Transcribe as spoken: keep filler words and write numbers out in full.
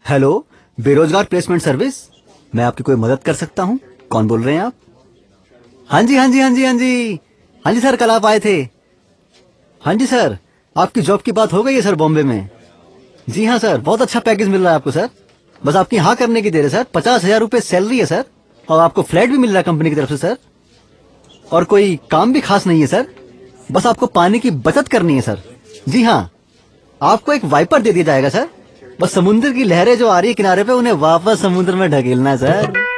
Hello, बेरोजगार placement service. मैं आपकी कोई मदद कर सकता हूँ? कौन बोल रहे हैं आप? हाँ जी हाँ जी हाँ जी हाँ जी हाँ जी सर, कल आप आए थे। हाँ जी सर, आपकी जॉब की बात हो गई है सर बॉम्बे में। जी हाँ सर, बहुत अच्छा पैकेज मिल रहा है आपको सर। बस आपकी हाँ करने की देर है सर। पचास हजार रूपए सैलरी है सर, और आपको फ्लैट भी मिल रहा है कंपनी की तरफ से सर। और कोई काम भी खास नहीं है सर, बस आपको पानी की बचत करनी है सर। जी हाँ, आपको एक वाइपर दे दिया जाएगा सर। बस समुद्र की लहरें जो आ रही है किनारे पे, उन्हें वापस समुद्र में ढकेलना है सर।